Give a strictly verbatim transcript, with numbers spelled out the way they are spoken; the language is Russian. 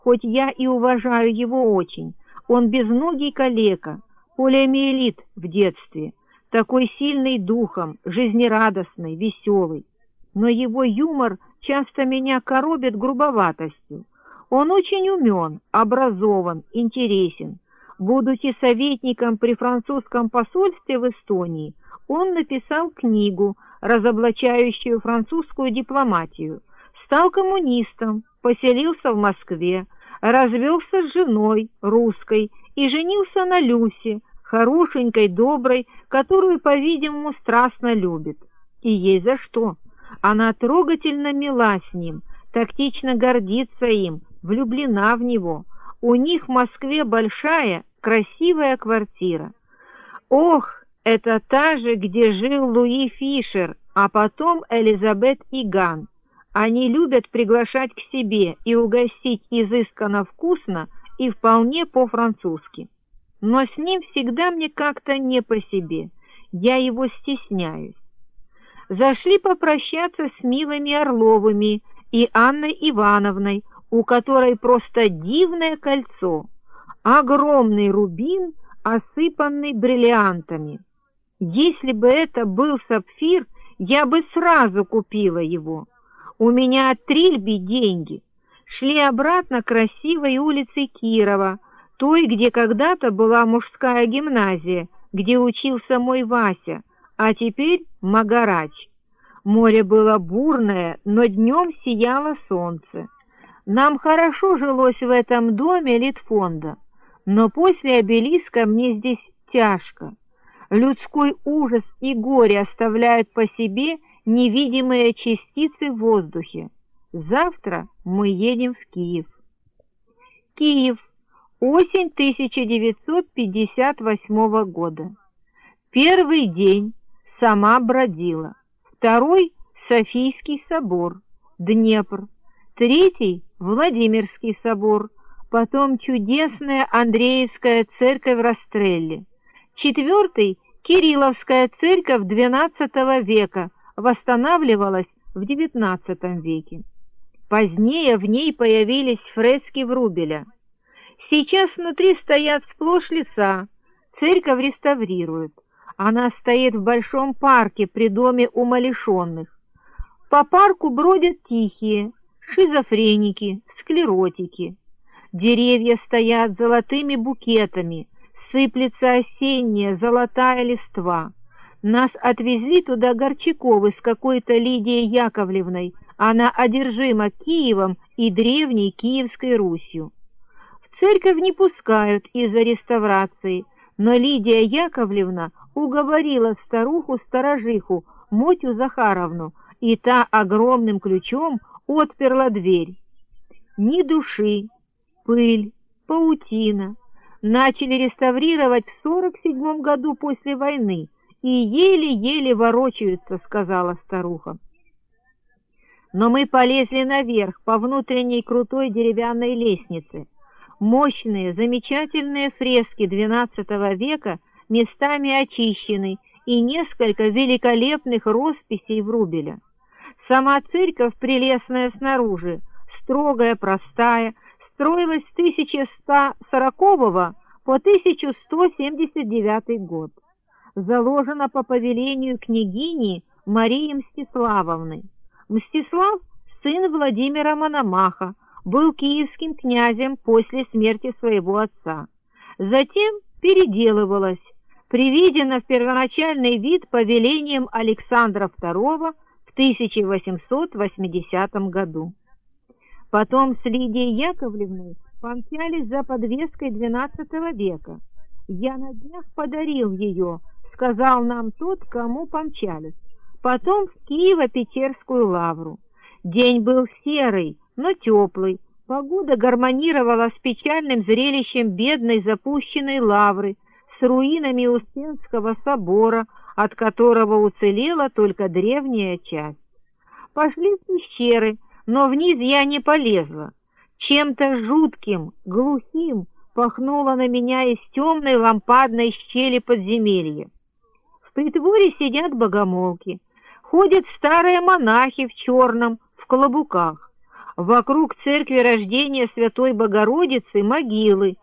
хоть я и уважаю его очень. Он безногий калека, полиомиелит в детстве, такой сильный духом, жизнерадостный, веселый. Но его юмор часто меня коробит грубоватостью. Он очень умен, образован, интересен. Будучи советником при французском посольстве в Эстонии, он написал книгу, разоблачающую французскую дипломатию, стал коммунистом, поселился в Москве, развелся с женой русской и женился на Люсе, хорошенькой, доброй, которую, по-видимому, страстно любит. И ей за что. Она трогательно мила с ним, тактично гордится им, влюблена в него. У них в Москве большая, красивая квартира. Ох, это та же, где жил Луи Фишер, а потом Элизабет Иган. Они любят приглашать к себе и угостить изысканно вкусно и вполне по-французски. Но с ним всегда мне как-то не по себе, я его стесняюсь. Зашли попрощаться с милыми Орловыми и Анной Ивановной, у которой просто дивное кольцо, огромный рубин, осыпанный бриллиантами. Если бы это был сапфир, я бы сразу купила его. У меня от Трильби деньги. Шли обратно красивой улицей Кирова, той, где когда-то была мужская гимназия, где учился мой Вася, а теперь Магарач. Море было бурное, но днем сияло солнце. Нам хорошо жилось в этом доме Литфонда, но после обелиска мне здесь тяжко. Людской ужас и горе оставляют по себе невидимые частицы в воздухе. Завтра мы едем в Киев. Киев. Осень тысяча девятьсот пятьдесят восьмого года. Первый день сама бродила. Второй — Софийский собор, Днепр. Третий — Владимирский собор. Потом чудесная Андреевская церковь в Растрелле. Четвертый — Кирилловская церковь двенадцатого века, восстанавливалась в девятнадцатом веке. Позднее в ней появились фрески Врубеля. Сейчас внутри стоят сплошь леса, церковь реставрируют. Она стоит в большом парке при доме умалишенных. По парку бродят тихие, шизофреники, склеротики. Деревья стоят золотыми букетами, сыплется осенняя золотая листва. Нас отвезли туда Горчаковы с какой-то Лидией Яковлевной. Она одержима Киевом и древней Киевской Русью. В церковь не пускают из-за реставрации, но Лидия Яковлевна уговорила старуху-сторожиху Мотю Захаровну, и та огромным ключом отперла дверь. Ни души, пыль, паутина. Начали реставрировать в сорок седьмом году после войны, и еле-еле ворочаются, сказала старуха. Но мы полезли наверх по внутренней крутой деревянной лестнице. Мощные, замечательные фрески двенадцатого века местами очищены и несколько великолепных росписей Врубеля. Сама церковь прелестная снаружи, строгая, простая, строилась с тысяча сто сорокового по тысяча сто семьдесят девятый год. Заложена по повелению княгини Марии Мстиславовны. Мстислав, сын Владимира Мономаха, был киевским князем после смерти своего отца. Затем переделывалась, приведена в первоначальный вид повелением Александра второго в тысяча восемьсот восьмидесятом году. Потом с Лидией Яковлевной помчались за подвеской двенадцатого века. «Я на днях подарил ее», — сказал нам тот, кому помчались. Потом в Киево-Печерскую лавру. День был серый, но теплый. Погода гармонировала с печальным зрелищем бедной запущенной лавры, с руинами Успенского собора, от которого уцелела только древняя часть. Пошли в пещеры, но вниз я не полезла. Чем-то жутким, глухим пахнуло на меня из темной лампадной щели подземелья. В притворе сидят богомолки, ходят старые монахи в черном, в клобуках. Вокруг церкви рождения Святой Богородицы могилы,